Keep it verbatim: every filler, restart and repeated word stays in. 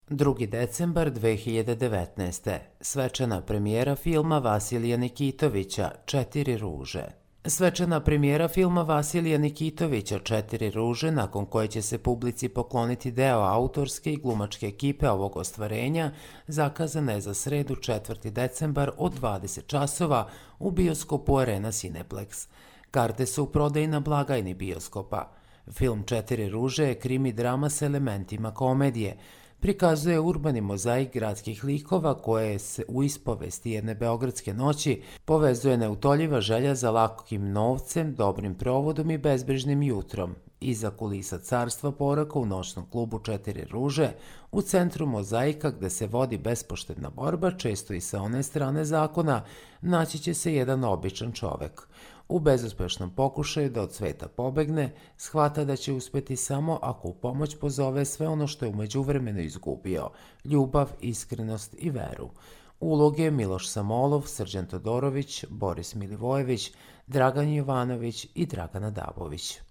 drugi decembar dve hiljade devetnaeste. Svečana premijera filma Vasilija Nikitovića Četiri ruže. Svečana premijera filma Vasilija Nikitovića Četiri ruže, nakon koje će se publici pokloniti deo autorske i glumačke ekipe ovog ostvarenja, zakazana je za sredu četvrti decembar od dvadeset časova u bioskopu Arena Cineplex. Karte su u prodaji na blagajni bioskopa. Film Četiri ruže je krimi drama s elementima komedije. Prikazuje urbani mozaik gradskih likova koje se u ispovesti jedne beogradske noći povezuje neutoljiva želja za lakim novcem, dobrim provodom i bezbrižnim jutrom. Iza kulisa carstva poraka u noćnom klubu Četiri ruže, u centru mozaika gde se vodi bespoštedna borba, često i sa one strane zakona, naći će se jedan običan čovek. U bezuspešnom pokušaju da od sveta pobegne, shvata da će uspeti samo ako u pomoć pozove sve ono što je u međuvremenu izgubio, ljubav, iskrenost i veru. Uloge Miloš Samolov, Srđan Todorović, Boris Milivojević, Dragan Jovanović i Dragana Dabović.